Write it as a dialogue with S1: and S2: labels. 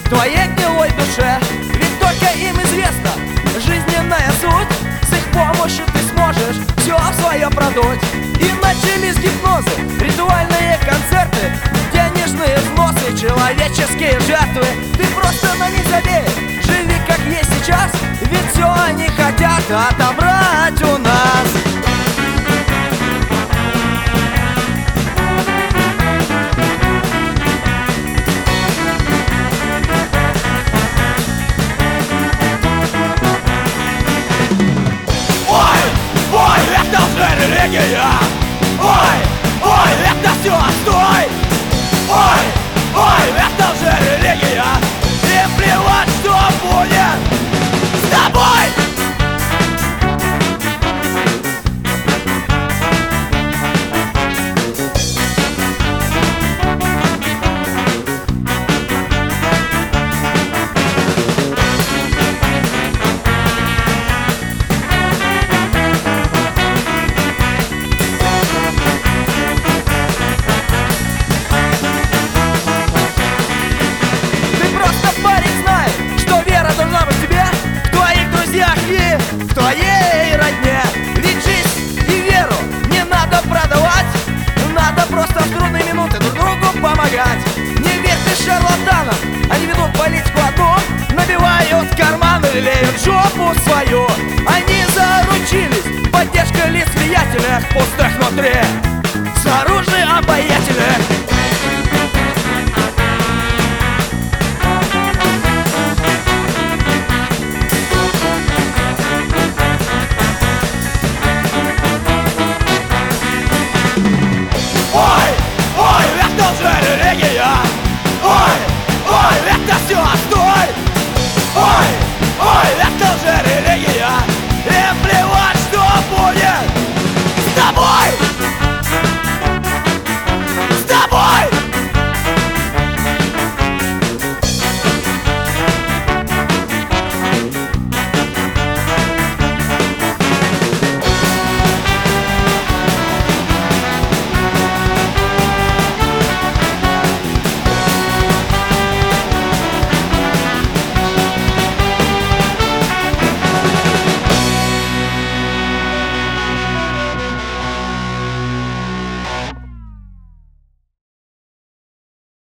S1: в твоей гнилой душе. Ведь только им известна жизненная суть. С их помощью ты сможешь все свое продуть. И начались гипнозы, ритуальные концерты, денежные взносы, человеческие жертвы. Ты просто на них забей, живи как есть сейчас, ведь все они хотят.